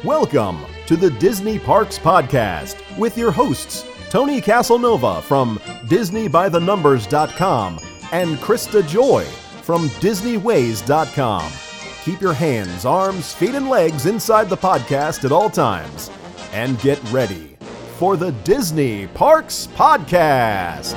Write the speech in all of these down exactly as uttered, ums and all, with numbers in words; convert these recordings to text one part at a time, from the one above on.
Welcome to the Disney Parks Podcast with your hosts, Tony Casanova from Disney By The Numbers dot com and Krista Joy from Disney Ways dot com. Keep your hands, arms, feet, and legs inside the podcast at all times. And get ready for the Disney Parks Podcast.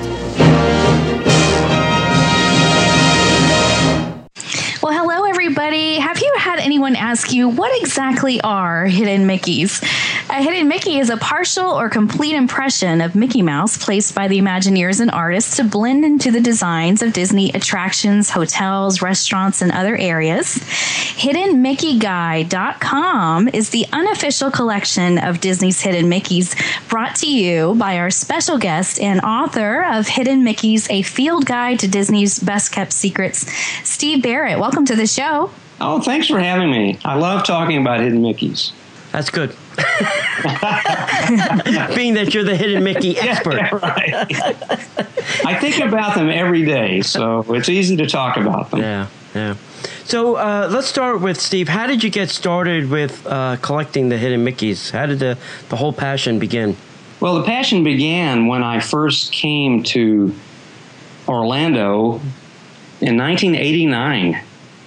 Well, hello, everybody. Have you had anyone ask you what exactly are Hidden Mickeys? A Hidden Mickey is a partial or complete impression of Mickey Mouse placed by the Imagineers and artists to blend into the designs of Disney attractions, hotels, restaurants, and other areas. Hidden Mickey Guy dot com is the unofficial collection of Disney's Hidden Mickeys, brought to you by our special guest and author of Hidden Mickeys, A Field Guide to Disney's Best Kept Secrets, Steve Barrett. Welcome to the show. Oh, thanks for having me. I love talking about Hidden Mickeys. That's good. Being that you're the Hidden Mickey expert. Yeah, right. I think about them every day, so it's easy to talk about them. Yeah, yeah. So uh, let's start with Steve. How did you get started with uh, collecting the Hidden Mickeys? How did the, the whole passion begin? Well, the passion began when I first came to Orlando in nineteen eighty-nine.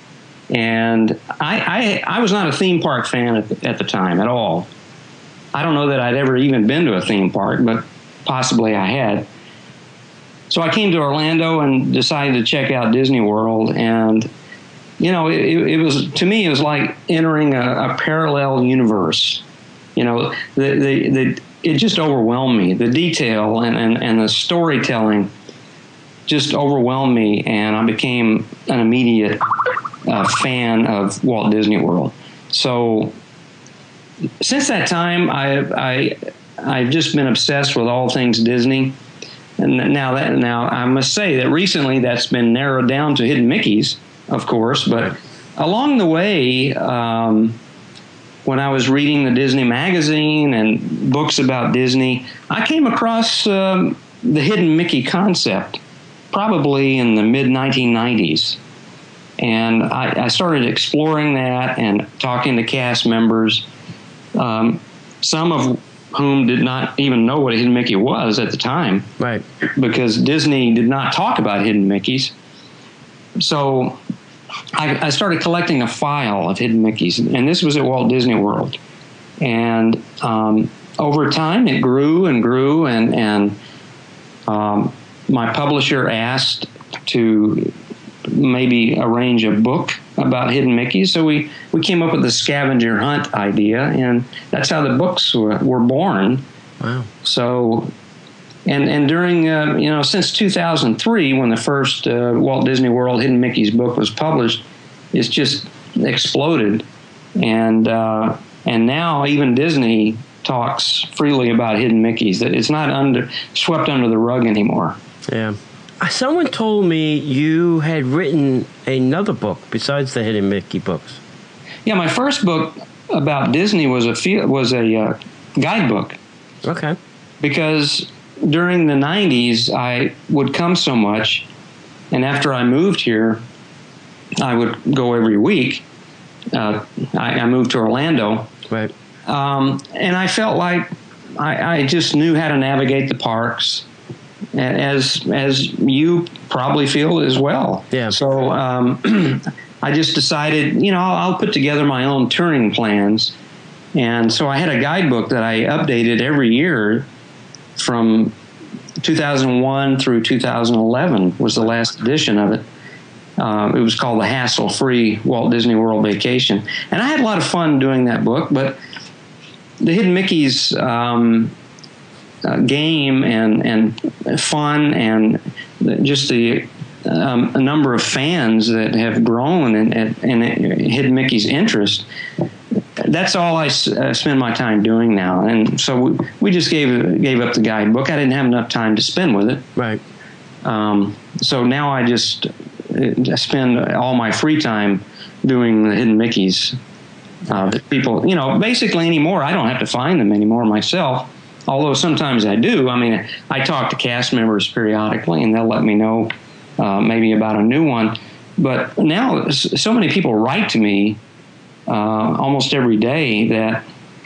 And I, I I was not a theme park fan at the, at the time at all. I don't know that I'd ever even been to a theme park, but possibly I had. So I came to Orlando and decided to check out Disney World. And, you know, it, it was, to me, it was like entering a, a parallel universe. You know, the, the, the, it just overwhelmed me. The detail and, and, and the storytelling just overwhelmed me, and I became an immediate uh, fan of Walt Disney World. So since that time, I, I, I've just been obsessed with all things Disney. And now that now I must say that recently that's been narrowed down to Hidden Mickeys, of course. But along the way, um, when I was reading the Disney magazine and books about Disney, I came across um, the Hidden Mickey concept, probably in the mid nineteen nineties. And I, I started exploring that and talking to cast members, um, some of whom did not even know what a Hidden Mickey was at the time. Right. Because Disney did not talk about Hidden Mickeys. So I, I started collecting a file of Hidden Mickeys, and this was at Walt Disney World. And um, over time, it grew and grew, and, and um, my publisher asked to maybe arrange a book about Hidden Mickeys. So we, we came up with the scavenger hunt idea, and that's how the books were, were born. Wow. So, and and during, uh, you know, since two thousand three, when the first uh, Walt Disney World Hidden Mickeys book was published, it's just exploded. And, uh, and now even Disney talks freely about Hidden Mickeys, that it's not under, swept under the rug anymore. Yeah. Someone told me you had written another book besides the Hidden Mickey books. Yeah, my first book about Disney was a was a uh, guidebook. Okay. Because during the nineties, I would come so much, and after I moved here, I would go every week. Uh, I, I moved to Orlando. Right. Um, and I felt like I, I just knew how to navigate the parks, as as you probably feel as well. Yeah. So um, I just decided, you know, I'll, I'll put together my own touring plans. And so I had a guidebook that I updated every year from two thousand one through two thousand eleven was the last edition of it. Uh, it was called The Hassle-Free Walt Disney World Vacation. And I had a lot of fun doing that book, but the Hidden Mickeys um, uh, game and, and fun and just the um, a number of fans that have grown in, in, in Hidden Mickey's interest, that's all I uh, spend my time doing now. And so we, we just gave gave up the guidebook. I didn't have enough time to spend with it. Right. Um, so now I just uh, spend all my free time doing the Hidden Mickeys. Uh, that people, you know, basically anymore, I don't have to find them anymore myself. Although sometimes I do. I mean, I talk to cast members periodically, and they'll let me know uh, maybe about a new one. But now so many people write to me uh, almost every day that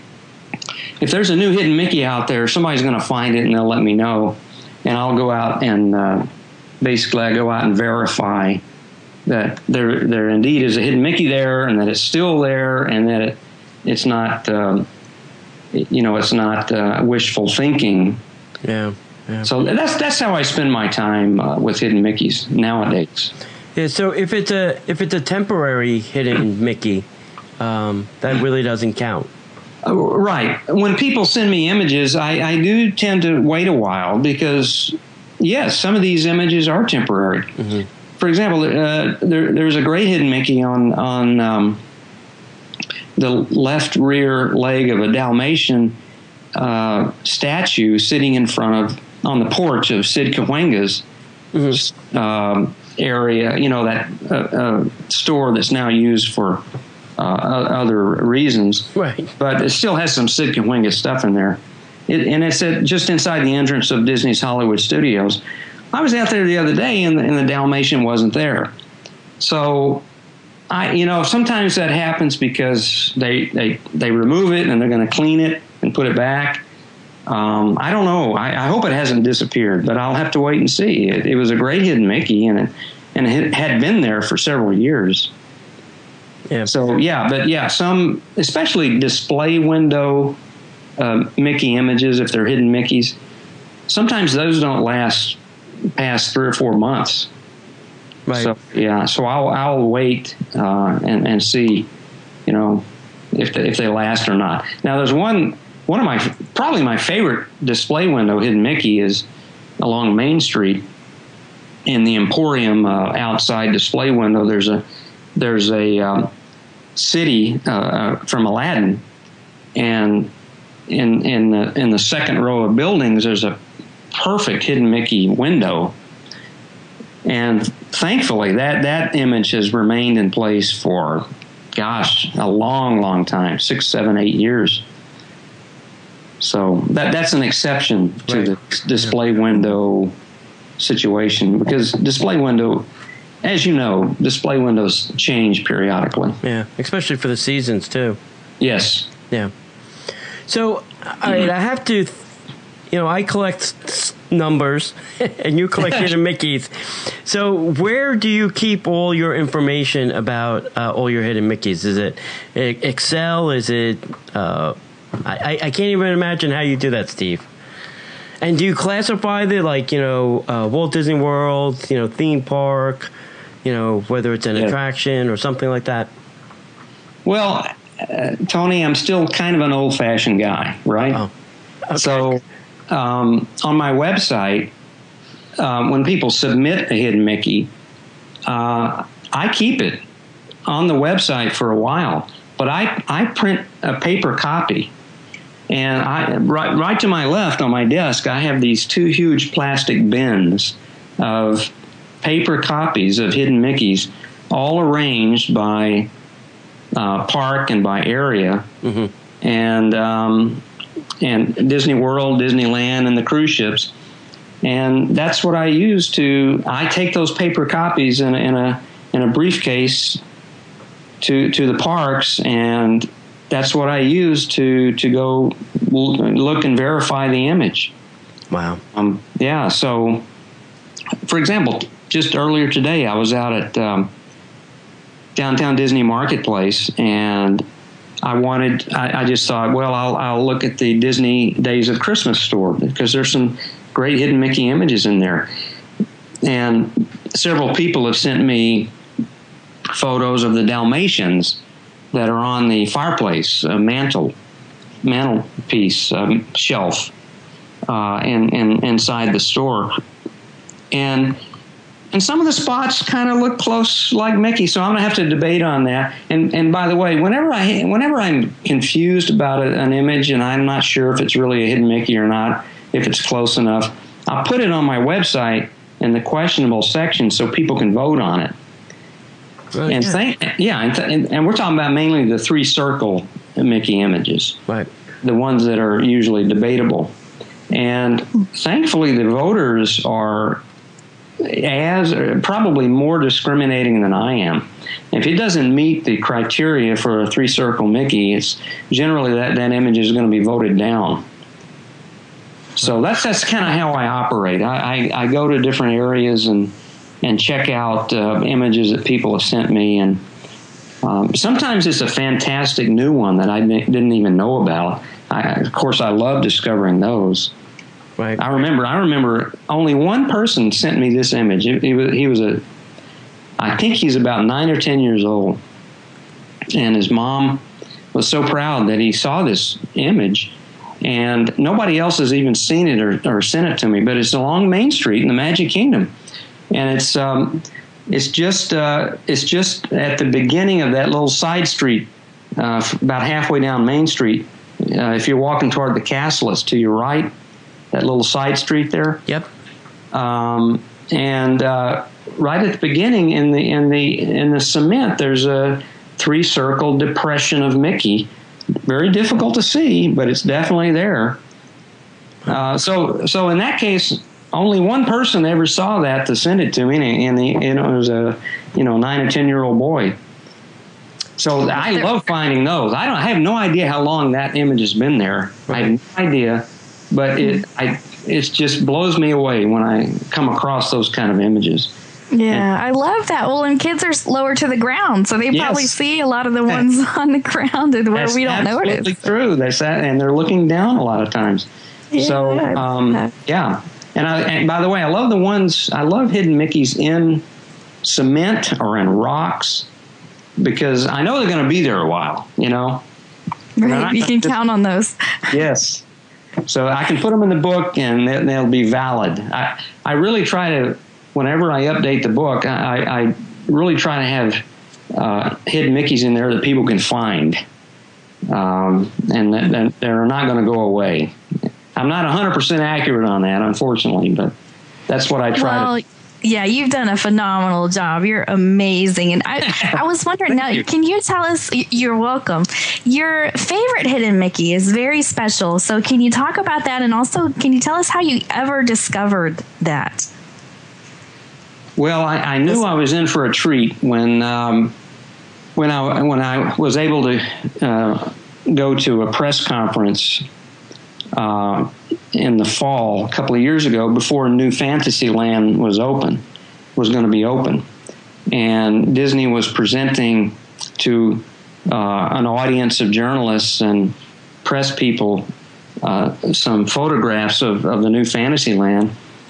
if there's a new hidden Mickey out there, somebody's going to find it and they'll let me know, and I'll go out and uh, basically I go out and verify that there there indeed is a hidden Mickey there, and that it's still there, and that it it's not um, you know it's not uh, wishful thinking. Yeah. Yeah. So that's that's how I spend my time uh, with hidden Mickeys nowadays. Yeah. So if it's a if it's a temporary hidden Mickey, um, that really doesn't count. Uh, right. When people send me images, I, I do tend to wait a while because, yes, some of these images are temporary. Mm-hmm. For example, uh, there, there's a great hidden Mickey on on um, the left rear leg of a Dalmatian uh, statue sitting in front of on the porch of Sid Cahuenga's mm-hmm. um, area. You know, that uh, uh, store that's now used for uh, other reasons. Right. But it still has some Sid Cahuenga stuff in there. It, and it's at, just inside the entrance of Disney's Hollywood Studios. I was out there the other day, and the, and the Dalmatian wasn't there. So, I, you know, sometimes that happens because they they, they remove it and they're going to clean it and put it back. Um, I don't know. I, I hope it hasn't disappeared, but I'll have to wait and see. It, it was a great hidden Mickey, and it, and it had been there for several years. Yeah. So, yeah, but yeah, some, especially display window uh, Mickey images, if they're hidden Mickeys, sometimes those don't last past three or four months. Right. So, yeah, so I'll, I'll wait uh, and, and see, you know, if they, if they last or not. Now, there's one... One of my, probably my favorite display window hidden Mickey is along Main Street in the Emporium uh, outside display window. There's a, there's a um, city uh, from Aladdin, and in in the in the second row of buildings there's a perfect hidden Mickey window, and thankfully that that image has remained in place for, gosh, a long, long time, six, seven, eight years. So that that's an exception to right. the display yeah. window situation, because display window, as you know, display windows change periodically. Yeah, especially for the seasons too. Yes. Yeah. So, all right, I have to, you know, I collect numbers, and you collect hidden Mickeys. So, where do you keep all your information about uh, all your hidden Mickeys? Is it Excel? Is it uh, I, I can't even imagine how you do that, Steve. And do you classify the, like, you know, uh, Walt Disney World, you know, theme park, you know, whether it's an yeah. attraction or something like that? Well, uh, Tony, I'm still kind of an old-fashioned guy, right? Oh. Okay. So um, on my website, um, when people submit a hidden Mickey, uh, I keep it on the website for a while, but I, I print a paper copy. And I, right, right to my left on my desk, I have these two huge plastic bins of paper copies of hidden Mickeys, all arranged by uh, park and by area, mm-hmm. and um, and Disney World, Disneyland, and the cruise ships. And that's what I use to. I take those paper copies in, in a in a briefcase to to the parks, and that's what I use to, to go look and verify the image. Wow. Um, yeah. So, for example, just earlier today, I was out at um, downtown Disney Marketplace, and I wanted. I, I just thought, well, I'll I'll look at the Disney Days of Christmas store, because there's some great hidden Mickey images in there, and several people have sent me photos of the Dalmatians that are on the fireplace uh, mantle, mantelpiece um, shelf, uh, and, and inside the store, and and some of the spots kind of look close like Mickey. So I'm gonna have to debate on that. And and by the way, whenever I whenever I'm confused about a, an image and I'm not sure if it's really a hidden Mickey or not, if it's close enough, I'll put it on my website in the questionable section so people can vote on it. Right. And thank, yeah, and, th- and we're talking about mainly the three circle Mickey images, right? The ones that are usually debatable. And thankfully, the voters are as or probably more discriminating than I am. If it doesn't meet the criteria for a three circle Mickey, it's generally that, that image is going to be voted down. So that's that's kind of how I operate. I, I, I go to different areas and and check out uh, images that people have sent me, and um, sometimes it's a fantastic new one that I didn't even know about. I, of course, I love discovering those. Right. I remember. I remember only one person sent me this image. He, he was he was a, I think he's about nine or ten years old, and his mom was so proud that he saw this image. And nobody else has even seen it or, or sent it to me, but it's along Main Street in the Magic Kingdom, and it's um, it's just uh, it's just at the beginning of that little side street, uh, about halfway down Main Street. Uh, if you're walking toward the castle, it's to your right, that little side street there. Yep. Um, and uh, right at the beginning, in the in the in the cement, there's a three circle depression of Mickey. Very difficult to see, but it's definitely there. Uh, so, so in that case, only one person ever saw that to send it to me, and, the, and it was a, you know, nine or ten year old boy. So I love finding those. I don't, I have no idea how long that image has been there. I have no idea, but it, I, it just blows me away when I come across those kind of images. Yeah, I love that. Well, and kids are lower to the ground, so they Yes. probably see a lot of the ones on the ground where That's we don't absolutely notice. true. They sat and they're looking down a lot of times. Yeah, so, um, yeah. And, I, and by the way, I love the ones, I love hidden Mickeys in cement or in rocks, because I know they're going to be there a while, you know? Right, you can just, count on those. Yes. So I can put them in the book and they, they'll be valid. I, I really try to, whenever I update the book, I, I really try to have uh, hidden Mickeys in there that people can find. Um, and that, that they're not going to go away. I'm not one hundred percent accurate on that, unfortunately, but that's what I try well, to. Yeah, you've done a phenomenal job. You're amazing. And I, I was wondering, now, you. can you tell us, you're welcome, your favorite hidden Mickey is very special. So can you talk about that? And also, can you tell us how you ever discovered that? Well, I, I knew I was in for a treat when um, when I when I was able to uh, go to a press conference uh, in the fall a couple of years ago before New Fantasyland was open, was going to be open, and Disney was presenting to uh, an audience of journalists and press people uh, some photographs of, of the New Fantasyland.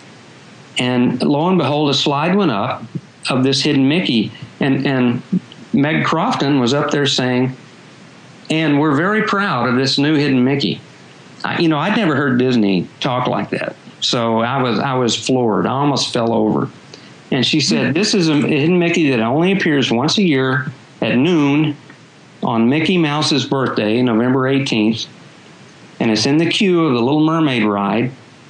And lo and behold, a slide went up of this hidden Mickey. And, and Meg Crofton was up there saying, and we're very proud of this new hidden Mickey. I, you know, I'd never heard Disney talk like that. So I was I was floored. I almost fell over. And she said, this is a hidden Mickey that only appears once a year at noon on Mickey Mouse's birthday, November eighteenth. And it's in the queue of the Little Mermaid ride.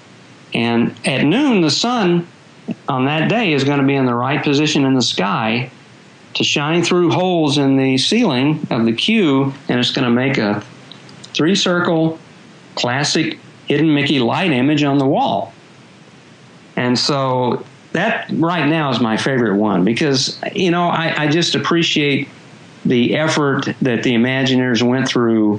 And at noon, the sun on that day is going to be in the right position in the sky to shine through holes in the ceiling of the queue, and it's going to make a three-circle classic hidden Mickey light image on the wall. And so that right now is my favorite one because, you know, I, I just appreciate the effort that the Imagineers went through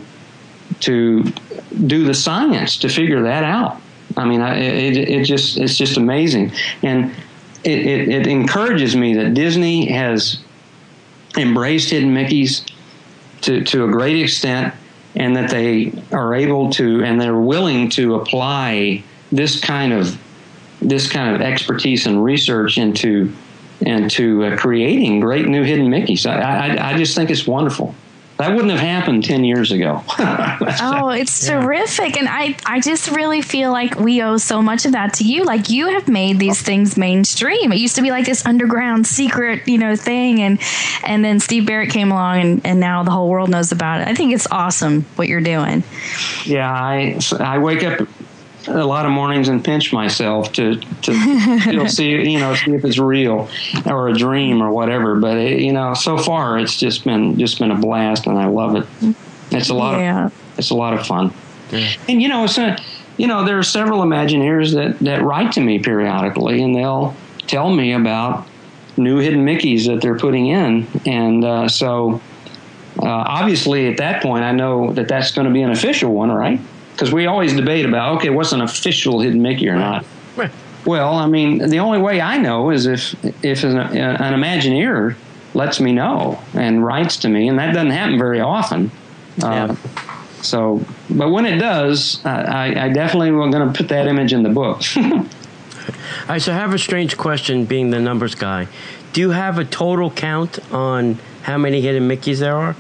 to do the science to figure that out. I mean, I, it, it just it's just amazing. And it, it, it encourages me that Disney has embraced hidden Mickeys to, to a great extent, and that they are able to and they're willing to apply this kind of this kind of expertise and research into into uh, creating great new hidden Mickeys. I, I, I just think it's wonderful. That wouldn't have happened ten years ago. Oh, it's yeah. terrific. And I, I just really feel like we owe so much of that to you. Like, you have made these things mainstream. It used to be like this underground secret, you know, thing. And, and then Steve Barrett came along and, and now the whole world knows about it. I think it's awesome what you're doing. Yeah, I, I wake up a lot of mornings and pinch myself to to you'll see you know see if it's real or a dream or whatever. But it, you know, so far it's just been just been a blast, and I love it. It's a lot yeah. of it's a lot of fun. Yeah. And you know, it's a, you know, there are several Imagineers that that write to me periodically, and they'll tell me about new hidden Mickeys that they're putting in. And uh, so uh, obviously at that point, I know that that's going to be an official one, right? Because we always debate about, okay, what's an official hidden Mickey or not? Right. Well, I mean, the only way I know is if if an, an Imagineer lets me know and writes to me, and that doesn't happen very often. Yeah. Uh, so, but when it does, I, I definitely am going to put that image in the book. All right, so I have a strange question, being the numbers guy. Do you have a total count on how many hidden Mickeys there are?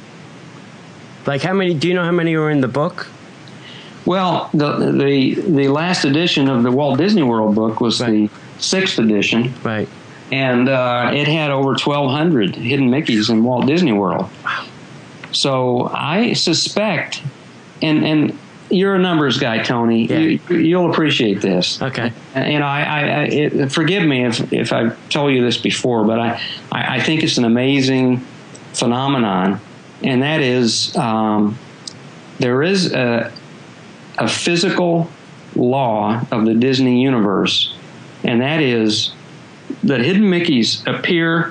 Like, how many? Do you know how many are in the book? Well, the the the last edition of the Walt Disney World book was Right. the sixth edition, Right. and uh, it had over twelve hundred hidden Mickeys in Walt Disney World. Wow. So I suspect, and and you're a numbers guy, Tony. Yeah. You, you'll appreciate this. Okay. And I, I, I it, forgive me if if I've told you this before, but I, I, I think it's an amazing phenomenon, and that is um, there is a a physical law of the Disney universe, and that is that hidden Mickeys appear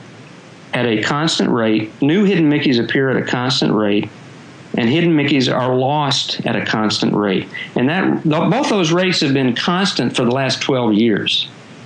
at a constant rate. New hidden Mickeys appear at a constant rate, and hidden Mickeys are lost at a constant rate. And that both those rates have been constant for the last twelve years.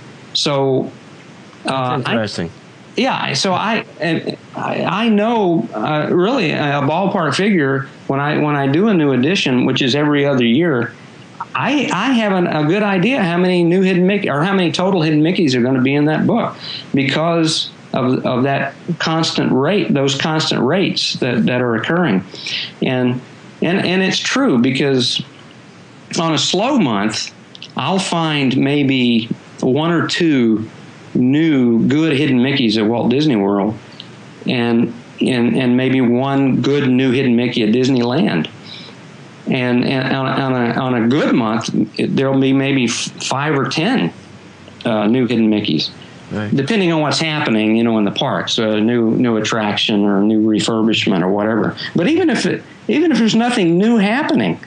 So, uh, That's interesting. I, yeah, so I I, I know uh, really a ballpark figure when I when I do a new edition, which is every other year. I I have an, a good idea how many new hidden Mickey or how many total hidden Mickeys are going to be in that book because of of that constant rate, those constant rates that, that are occurring, and and and it's true because on a slow month, I'll find maybe one or two new good hidden Mickeys at Walt Disney World, and and and maybe one good new hidden Mickey at Disneyland. And, and on, a, on, a, on a good month, there'll be maybe five or ten uh, new hidden Mickeys, Right. depending on what's happening, you know, in the parks, a new new attraction or a new refurbishment or whatever. But even if it, even if there's nothing new happening,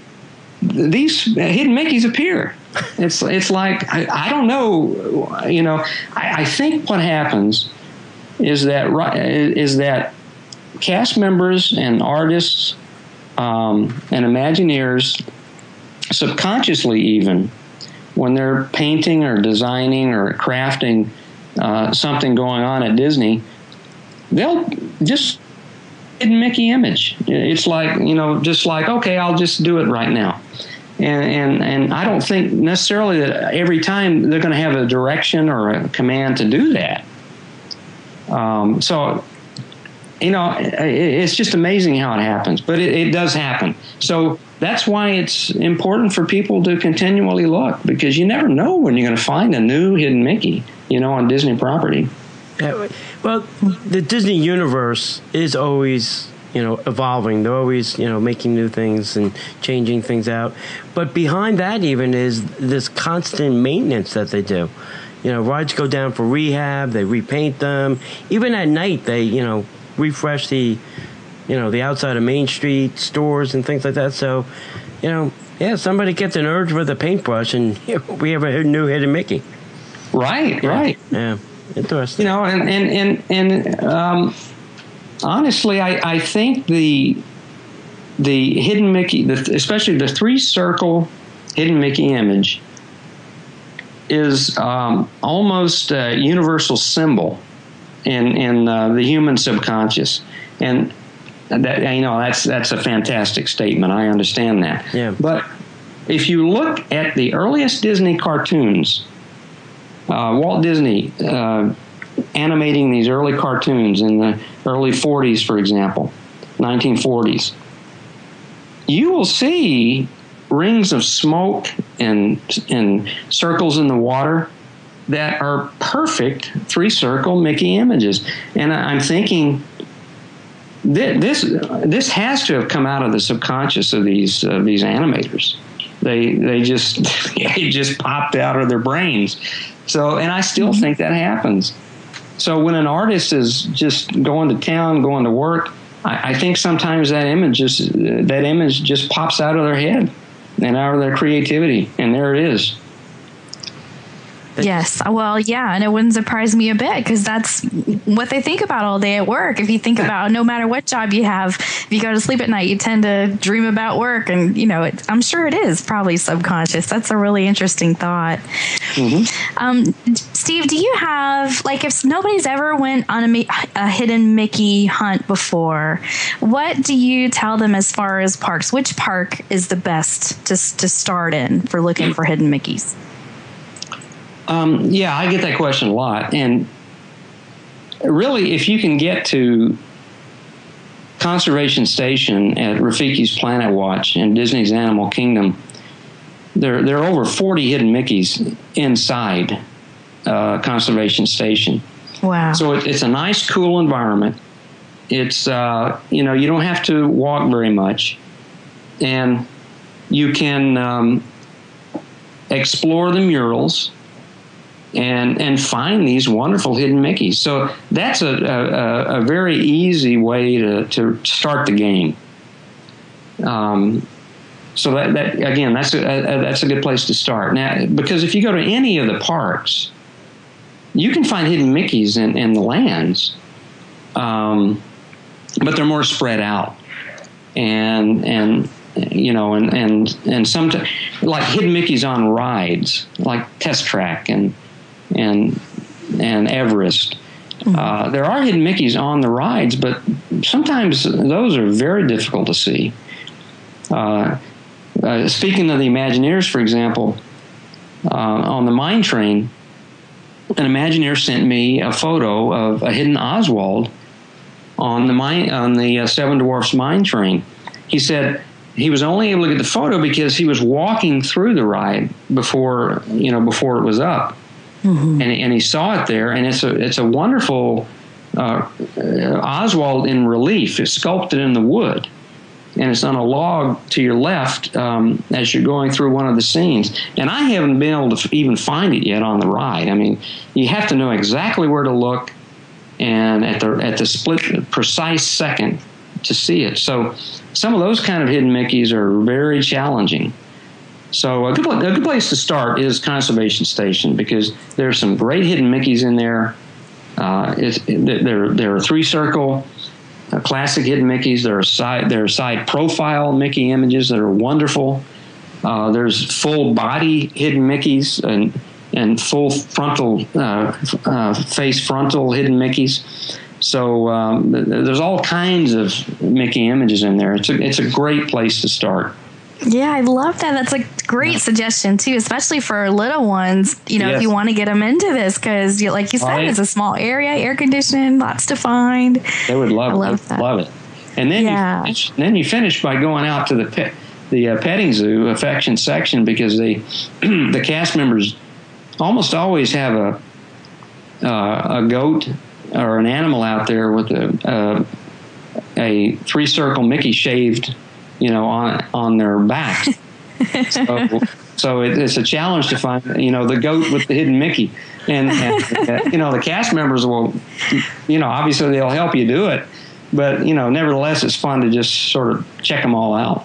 these hidden Mickeys appear. It's it's like I, I don't know, you know. I, I think what happens is that is that cast members and artists um, and Imagineers subconsciously, even when they're painting or designing or crafting uh, something going on at Disney, they'll just hidden Mickey image. It's like, you know, just like, okay, I'll just do it right now. And, and and I don't think necessarily that every time they're going to have a direction or a command to do that. Um, so, you know, it, it's just amazing how it happens, but it, it does happen. So that's why it's important for people to continually look, because you never know when you're going to find a new hidden Mickey, you know, on Disney property. Yeah, well, the Disney universe is always, you know, evolving. They're always, you know, making new things and changing things out. But behind that even is this constant maintenance that they do. You know, rides go down for rehab, they repaint them. Even at night, they, you know, refresh the, you know, the outside of Main Street, stores and things like that. So, you know, yeah, somebody gets an urge with a paintbrush and we have a new hidden Mickey. Right, right. Yeah, interesting. You know, and, and, and, and um, honestly, I, I think the the hidden Mickey, the, especially the three-circle hidden Mickey image, is um, almost a universal symbol in in uh, the human subconscious, and that, you know, that's that's a fantastic statement. I understand that. Yeah. But if you look at the earliest Disney cartoons, uh, Walt Disney uh, animating these early cartoons in the early forties, for example, nineteen forties, you will see rings of smoke and and circles in the water that are perfect three-circle Mickey images. And I'm thinking th- this this has to have come out of the subconscious of these uh, these animators. They they just it just popped out of their brains. So, and I still think that happens. So when an artist is just going to town, going to work, I, I think sometimes that image just that image just pops out of their head and out of their creativity, and there it is. Yes. Well, yeah. And it wouldn't surprise me a bit because that's what they think about all day at work. If you think about no matter what job you have, if you go to sleep at night, you tend to dream about work. And, you know, it, I'm sure it is probably subconscious. That's a really interesting thought. Mm-hmm. Um, Steve, do you have, like, if nobody's ever went on a, a hidden Mickey hunt before, what do you tell them as far as parks? Which park is the best to, to start in for looking for hidden Mickeys? Um, yeah, I get that question a lot. And really, if you can get to Conservation Station at Rafiki's Planet Watch in Disney's Animal Kingdom, there, there are over forty hidden Mickeys inside uh, Conservation Station. Wow. So it, it's a nice, cool environment. It's, uh, you know, you don't have to walk very much. And you can um, explore the murals and and find these wonderful hidden Mickeys. So that's a, a, a very easy way to, to start the game. Um, so that, that again, that's a, a, that's a good place to start. Now, because if you go to any of the parks, you can find hidden Mickeys in, in the lands, um, but they're more spread out. And and you know, and and and some t- like hidden Mickeys on rides, like Test Track and and and Everest. Mm-hmm. Uh, there are hidden Mickeys on the rides, but sometimes those are very difficult to see. Uh, uh, speaking of the Imagineers, for example, uh, on the mine train, an Imagineer sent me a photo of a hidden Oswald on the mine on the uh, Seven Dwarfs mine train. He said he was only able to get the photo because he was walking through the ride before you know before it was up. Mm-hmm. And, and he saw it there, and it's a it's a wonderful uh, Oswald in relief. It's sculpted in the wood, and it's on a log to your left um, as you're going through one of the scenes. And I haven't been able to even find it yet on the ride. I mean, you have to know exactly where to look, and at the at the split precise second to see it. So some of those kind of hidden Mickeys are very challenging. So a good, a good place to start is Conservation Station because there's some great hidden Mickeys in there. Uh, it's, there, there are three circle uh, classic hidden Mickeys. There are side, there are side profile Mickey images that are wonderful. Uh, there's full body hidden Mickeys and and full frontal uh, uh, face frontal hidden Mickeys. So um, there's all kinds of Mickey images in there. It's a, it's a great place to start. Yeah, I love that. That's a great suggestion, too, especially for little ones, you know, yes. if you want to get them into this, because like you said, right. It's a small area, air conditioned, lots to find. They would love, I love it. That. Love it. And then, yeah. you finish, then you finish by going out to the pet, the uh, petting zoo affection section because they the cast members almost always have a uh, a goat or an animal out there with a uh, a three circle Mickey shaved, you know, on on their back. so so it, it's a challenge to find, you know, the goat with the hidden Mickey. And, and uh, you know, the cast members will, you know, obviously they'll help you do it. But, you know, nevertheless, it's fun to just sort of check them all out.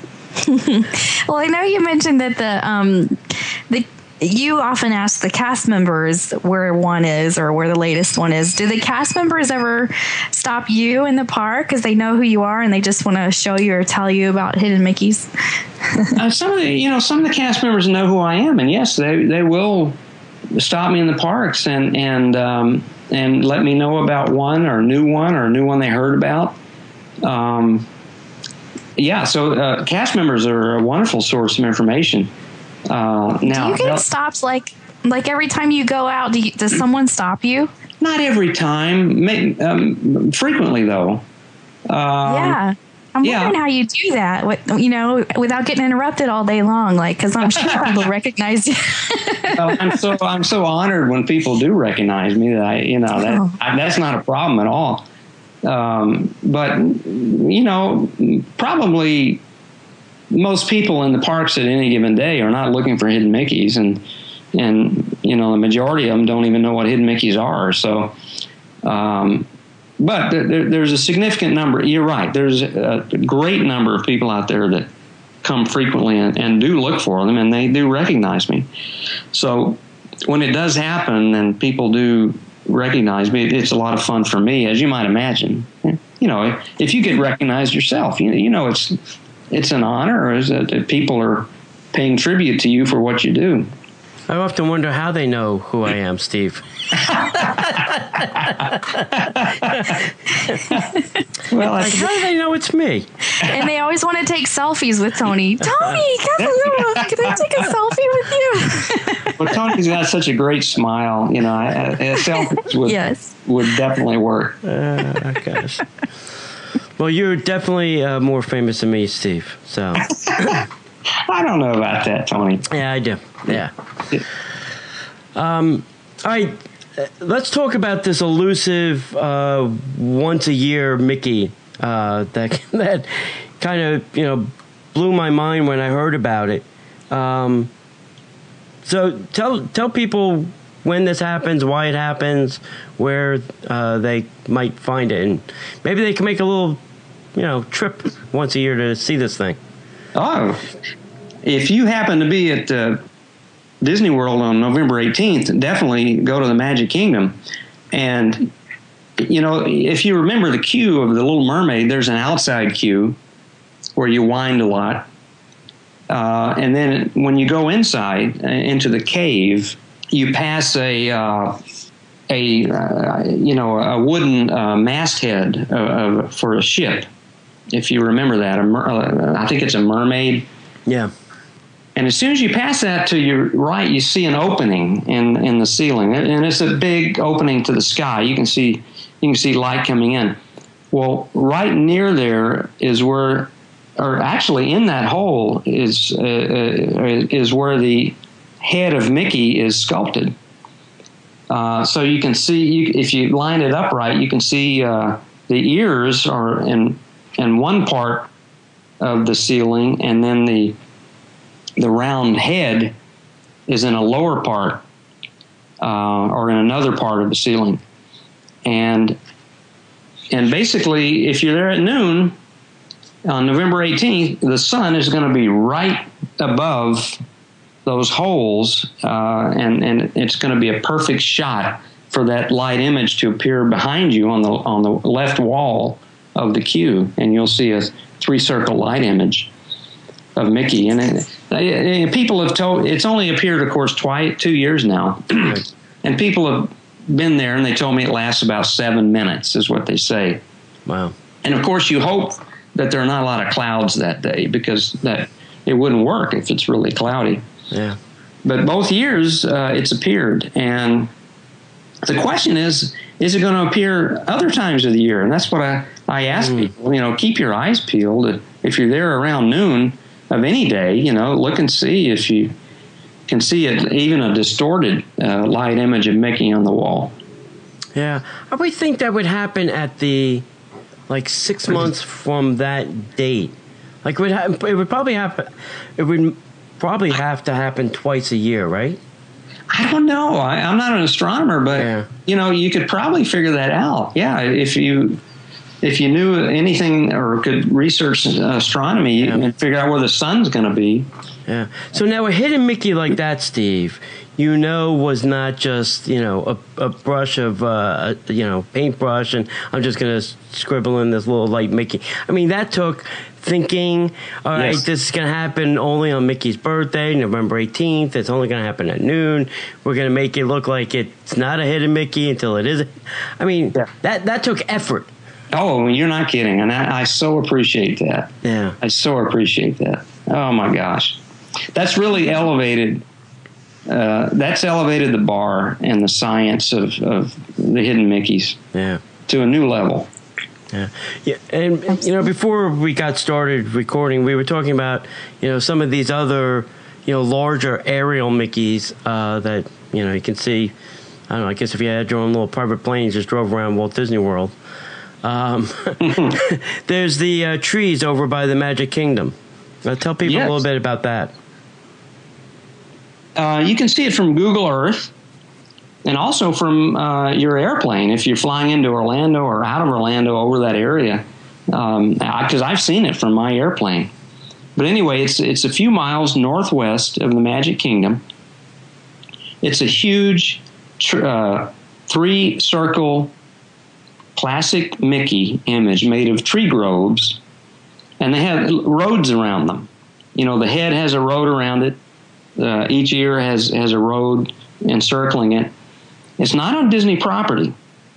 Well, I know you mentioned that the um, the you often ask the cast members where one is or where the latest one is. Do the cast members ever stop you in the park because they know who you are and they just want to show you or tell you about hidden Mickeys? uh, some of the, you know, some of the cast members know who I am, and yes, they they will stop me in the parks and and um, and let me know about one or a new one or a new one they heard about. Um, yeah, so uh, cast members are a wonderful source of information. Uh, now, do you get stopped like like every time you go out? Do you, does someone stop you? Not every time. May, um, frequently, though. Um, yeah, I'm yeah. wondering how you do that. With, you know, without getting interrupted all day long. Like, because I'm sure people recognize you. well, I'm so I'm so honored when people do recognize me that I, you know, that oh. I, that's not a problem at all. Um, but you know, probably. Most people in the parks at any given day are not looking for hidden Mickeys, and and you know the majority of them don't even know what hidden Mickeys are. So, um, but there, there's a significant number. You're right. There's a great number of people out there that come frequently and, and do look for them, and they do recognize me. So, when it does happen and people do recognize me, it's a lot of fun for me, as you might imagine. You know, if you get recognized yourself, you, you know, it's it's an honor, is that people are paying tribute to you for what you do. I often wonder how they know who I am, Steve. Well, like, how do they know it's me? And they always want to take selfies with Tony. Tony, can I take a selfie with you? Well, Tony's got such a great smile. You know, a, a selfie would, yes. would definitely work. Uh, gosh. Well, you're definitely uh, more famous than me, Steve. So I don't know about that, Tony. Yeah, I do. Yeah. Um, all right. Let's talk about this elusive uh, once a year Mickey uh, that that kind of, you know, blew my mind when I heard about it. Um, so tell tell people when this happens, why it happens, where uh, they might find it, and maybe they can make a little, you know, trip once a year to see this thing. Oh, if you happen to be at uh, Disney World on November eighteenth, definitely go to the Magic Kingdom. And, you know, if you remember the queue of the Little Mermaid, there's an outside queue where you wind a lot. Uh, and then when you go inside uh, into the cave, you pass a, uh, a uh, you know, a wooden uh, masthead uh, uh, for a ship. If you remember that, a mer- uh, I think it's a mermaid. Yeah. And as soon as you pass that to your right, you see an opening in, in the ceiling, and it's a big opening to the sky. You can see you can see light coming in. Well, right near there is where, or actually in that hole is uh, uh, is where the head of Mickey is sculpted. Uh, so you can see, you, if you line it up right, you can see uh, the ears are in in one part of the ceiling, and then the the round head is in a lower part uh, or in another part of the ceiling. And and basically, if you're there at noon on November eighteenth, the sun is going to be right above those holes, uh, and, and it's going to be a perfect shot for that light image to appear behind you on the on the left wall of the queue, and you'll see a three-circle light image of Mickey. And it, it, people have told, it's only appeared, of course, twice, two years now. And people have been there, and they told me it lasts about seven minutes, is what they say. Wow. And, of course, you hope that there are not a lot of clouds that day, because that it wouldn't work if it's really cloudy. Yeah. But both years, uh, it's appeared. And the question is, is it going to appear other times of the year? And that's what I, I ask mm. people. You know, keep your eyes peeled. If you're there around noon of any day, you know, look and see if you can see it, even a distorted uh, light image of Mickey on the wall. Yeah. I would think that would happen at the, like, six months from that date. Like, it would, ha- it would probably happen, it would probably have to happen twice a year, right? I don't know. I, I'm not an astronomer, but, yeah. you know, you could probably figure that out. Yeah, if you... If you knew anything or could research astronomy yeah. and figure out where the sun's going to be. Yeah. So now a hidden Mickey like that, Steve, you know, was not just, you know, a, a brush of, uh, you know, paintbrush, and I'm just going to scribble in this little light Mickey. I mean, that took thinking, all right, yes. this is going to happen only on Mickey's birthday, November eighteenth. It's only going to happen at noon. We're going to make it look like it's not a hidden Mickey until it is. I mean, yeah. that, that took effort. Oh, you're not kidding. And I, I so appreciate that. Yeah. I so appreciate that. Oh, my gosh. That's really elevated. Uh, that's elevated the bar and the science of, of the hidden Mickeys yeah. to a new level. Yeah. Yeah. And, you know, before we got started recording, we were talking about, you know, some of these other, you know, larger aerial Mickeys uh, that, you know, you can see. I don't know, I guess if you had your own little private plane, you just drove around Walt Disney World. Um, there's the uh, trees over by the Magic Kingdom. Uh, tell people yes. a little bit about that. Uh, you can see it from Google Earth, and also from uh, your airplane if you're flying into Orlando or out of Orlando over that area, because um, I've seen it from my airplane. But anyway, it's it's a few miles northwest of the Magic Kingdom, It's a huge tr- uh, three circle classic Mickey image made of tree groves, and they have roads around them. You know, the head has a road around it. Uh, each ear has, has a road encircling it. It's not on Disney property.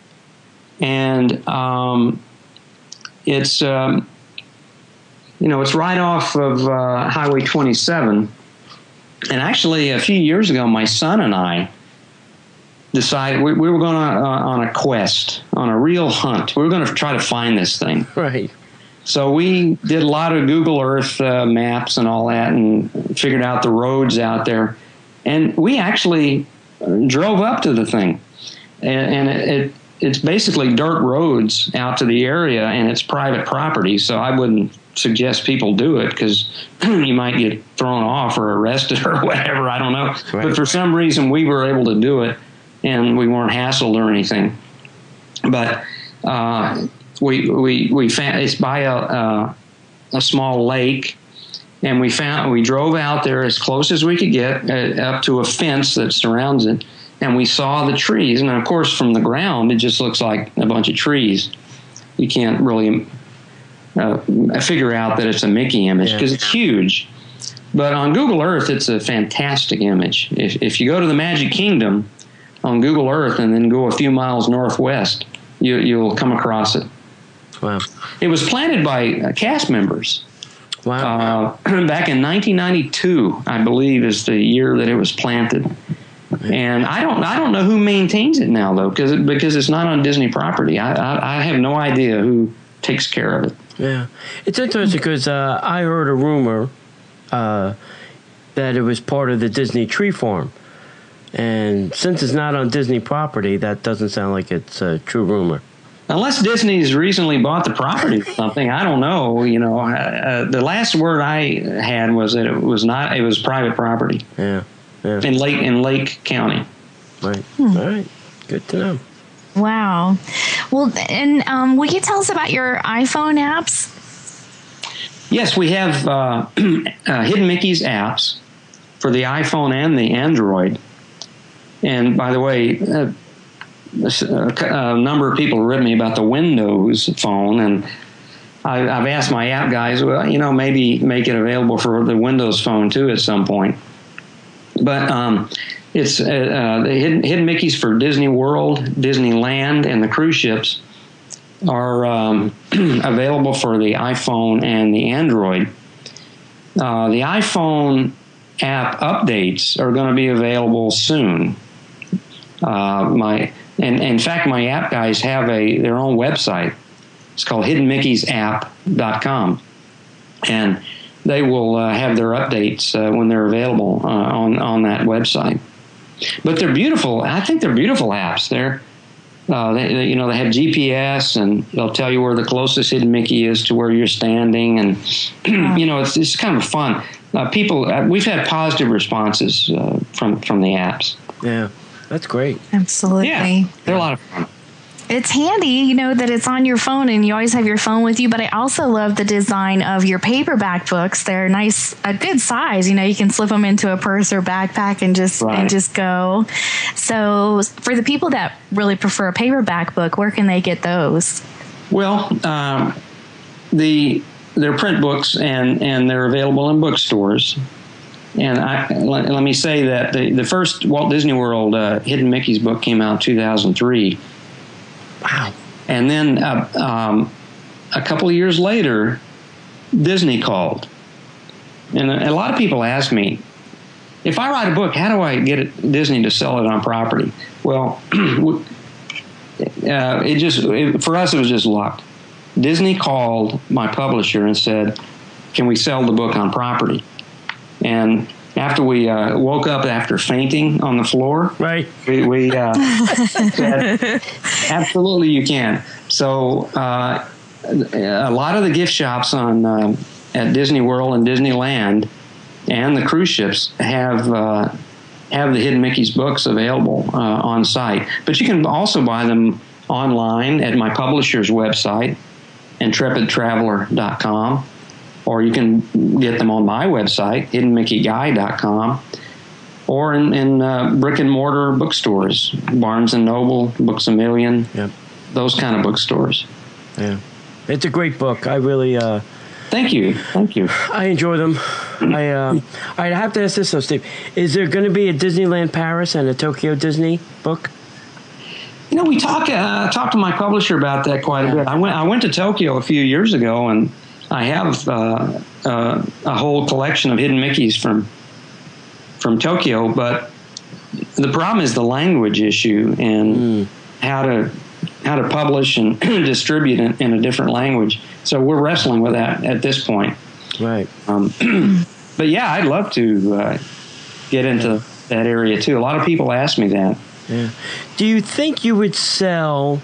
And um, it's, um, you know, it's right off of uh, Highway twenty-seven. And actually, a few years ago, my son and I decided we, we were going on, uh, on a quest, on a real hunt. We were going to try to find this thing. Right. So we did a lot of Google Earth uh, maps and all that and figured out the roads out there. And we actually drove up to the thing. And, and it, it it's basically dirt roads out to the area, and it's private property. So I wouldn't suggest people do it because you might get thrown off or arrested or whatever. I don't know. Right. But for some reason, we were able to do it, and we weren't hassled or anything. But uh, we we we found it's by a uh, a small lake, and we found we drove out there as close as we could get uh, up to a fence that surrounds it, and we saw the trees. And of course, from the ground, it just looks like a bunch of trees. You can't really uh, figure out that it's a Mickey image because yeah. it's huge. But on Google Earth, it's a fantastic image. If if you go to the Magic Kingdom on Google Earth and then go a few miles northwest, you, you'll come across it. Wow. It was planted by uh, cast members. Wow. Uh, back in nineteen ninety-two, I believe, is the year that it was planted. And I don't I don't know who maintains it now, though, because it, because it's not on Disney property. I, I, I have no idea who takes care of it. Yeah. It's interesting because uh, I heard a rumor uh, that it was part of the Disney Tree Farm. And since it's not on Disney property, that doesn't sound like it's a true rumor. Unless Disney's recently bought the property or something, I don't know. You know, uh, the last word I had was that it was not. It was private property. Yeah, yeah. In Lake in Lake County. Right. Hmm. All right. Good to know. Wow. Well, and um, will you tell us about your iPhone apps? Yes, we have uh, uh, Hidden Mickey's apps for the iPhone and the Android. And by the way, uh, a, a number of people have written me about the Windows phone, and I, I've asked my app guys, well, you know, maybe make it available for the Windows phone too at some point. But um, it's uh, uh, the Hidden, Hidden Mickey's for Disney World, Disneyland, and the cruise ships are um, available for the iPhone and the Android. Uh, the iPhone app updates are going to be available soon. Uh, my and, and in fact, my app guys have a their own website. It's called hidden mickeys app dot com, and they will uh, have their updates uh, when they're available uh, on on that website. But they're beautiful. I think they're beautiful apps. They're uh, they, they, you know, they have G P S, and they'll tell you where the closest Hidden Mickey is to where you're standing, and you know, it's it's kind of fun. Uh, people, uh, we've had positive responses uh, from from the apps. Yeah. That's great. Absolutely. Yeah, they're a lot of fun. It's handy, you know, that it's on your phone and you always have your phone with you. But I also love the design of your paperback books. They're nice, a good size. You know, you can slip them into a purse or backpack and just right. and just go. So for the people that really prefer a paperback book, where can they get those? Well, um, the they're print books and and they're available in bookstores. And I, let, let me say that the, the first Walt Disney World uh, Hidden Mickey's book came out in two thousand three. Wow. And then uh, um, a couple of years later, Disney called. And a, a lot of people ask me, if I write a book, how do I get it, Disney to sell it on property? Well, uh, it just it, for us, it was just luck. Disney called my publisher and said, can we sell the book on property? And after we uh, woke up after fainting on the floor, right? we, we uh, said, absolutely you can. So uh, a lot of the gift shops on uh, at Disney World and Disneyland and the cruise ships have uh, have the Hidden Mickey's books available uh, on site. But you can also buy them online at my publisher's website, intrepid traveler dot com. Or you can get them on my website, hidden mickey guy dot com. or in, in uh, brick and mortar bookstores, Barnes and Noble, Books A Million, Yep. those kind of bookstores. Yeah. It's a great book. I really, uh, Thank you. Thank you. I enjoy them. I, uh, I have to ask this though, Steve. Is there going to be a Disneyland Paris and a Tokyo Disney book? You know, we talk, uh, talked to my publisher about that quite a bit. I went, I went to Tokyo a few years ago, and I have uh, uh, a whole collection of hidden Mickeys from from Tokyo. But the problem is the language issue and mm. how to how to publish and distribute it in a different language. So we're wrestling with that at this point. Right. Um, but yeah, I'd love to uh, get into that area too. A lot of people ask me that. Yeah. Do you think you would sell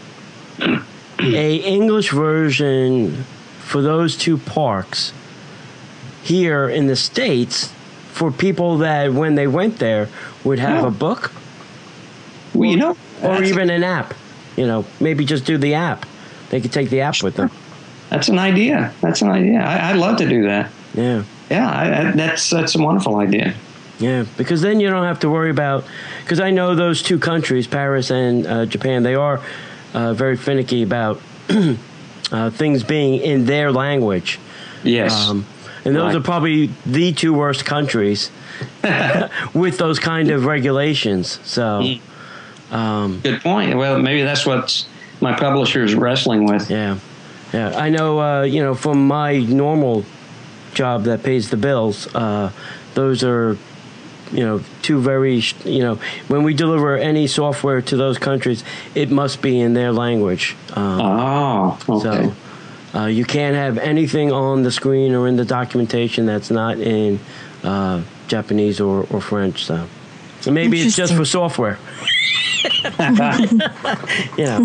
a English version for those two parks here in the States for people that when they went there would have yeah. a book? Well, you know, or even an app. You know, maybe just do the app. They could take the app sure. with them. That's an idea. That's an idea. I, I'd love to do that. Yeah. Yeah, I, I, that's that's a wonderful idea. Yeah, because then you don't have to worry about, because I know those two countries, Paris and uh, Japan, they are uh, very finicky about uh, things being in their language. Yes. Um, and those right. are probably the two worst countries with those kind of regulations. So, um, good point. Well, maybe that's what my publisher is wrestling with. Yeah. Yeah. I know, uh, you know, from my normal job that pays the bills, uh, those are, you know, two very, you know, when we deliver any software to those countries, it must be in their language. Um, oh, okay. So uh, you can't have anything on the screen or in the documentation that's not in uh, Japanese or, or French. So maybe it's just for software. You know.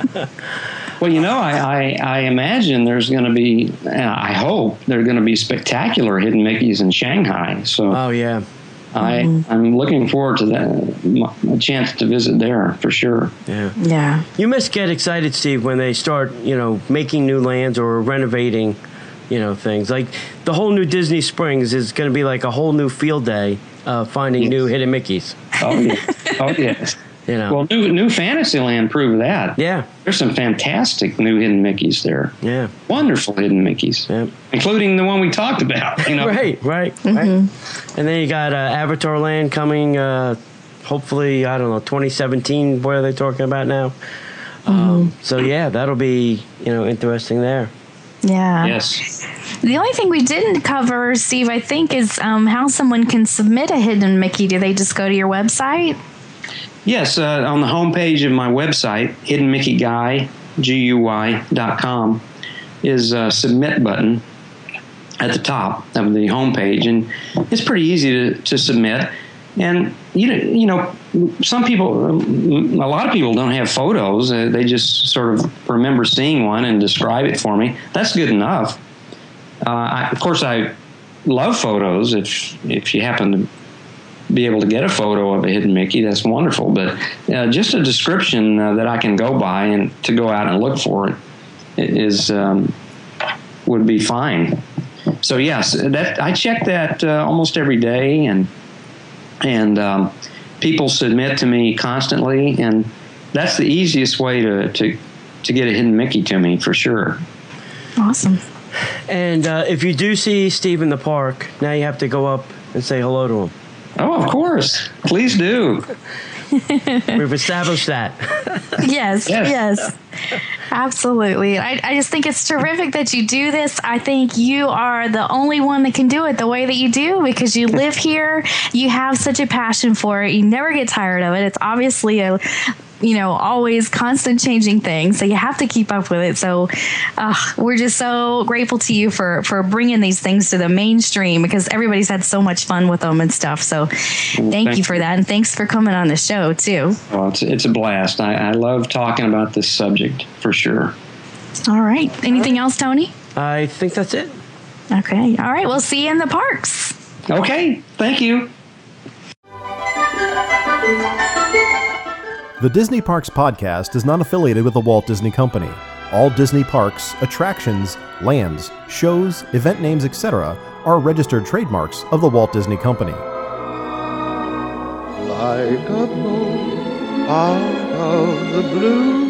Well, you know, I, I, I imagine there's going to be, I hope there are going to be spectacular hidden Mickeys in Shanghai. So oh, yeah. I, mm-hmm. I'm looking forward to that, a chance to visit there for sure. Yeah. Yeah. You must get excited, Steve, when they start, you know, making new lands or renovating, you know, things. Like the whole new Disney Springs is going to be like a whole new field day uh, finding yes. new hidden Mickeys. Oh, yes. Oh, yes. You know. Well, new, new Fantasyland proved that. Yeah. There's some fantastic new hidden Mickeys there. Yeah. Wonderful hidden Mickeys. Yeah. Including the one we talked about. You know? Right, right, mm-hmm. right. And then you got uh, Avatar Land coming, uh, hopefully, I don't know, twenty seventeen, what are they talking about now? Mm-hmm. Um, so, yeah, that'll be, you know, interesting there. Yeah. Yes. The only thing we didn't cover, Steve, I think, is um, how someone can submit a hidden Mickey. Do they just go to your website? Yes, uh, on the homepage of my website, hidden mickey guy dot com, is a submit button at the top of the homepage, and it's pretty easy to, to submit. And you know, you know, some people, a lot of people don't have photos; uh, they just sort of remember seeing one and describe it for me. That's good enough. Uh, I, of course, I love photos. If if you happen to be able to get a photo of a hidden Mickey, that's wonderful. But uh, just a description uh, that I can go by and to go out and look for it is um, would be fine. So yes, that I check that uh, almost every day, and and um, people submit to me constantly, and that's the easiest way to to to get a hidden Mickey to me for sure. Awesome. And uh, if you do see Steve in the park, now you have to go up and say hello to him. Oh, of course. Please do. We've established that. Yes, yes, yes. Absolutely. I, I just think it's terrific that you do this. I think you are the only one that can do it the way that you do, because you live here. You have such a passion for it. You never get tired of it. It's obviously a, you know, always constant changing thing. So you have to keep up with it. So uh, we're just so grateful to you for, for bringing these things to the mainstream, because everybody's had so much fun with them and stuff. So thank, thank you for that. And thanks for coming on the show too. Well, it's, it's a blast. I, I love talking about this subject for sure. All right. Anything else, Tony? I think that's it. Okay. All right. We'll see you in the parks. Okay. Thank you. The Disney Parks Podcast is not affiliated with the Walt Disney Company. All Disney parks, attractions, lands, shows, event names, et cetera are registered trademarks of the Walt Disney Company. like a bolt out of the blue.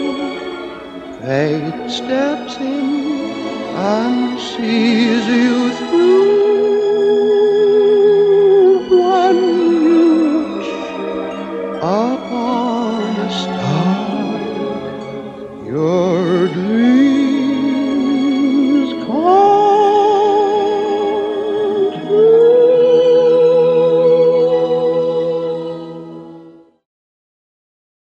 Fate steps in and sees you through. One you wish upon a star.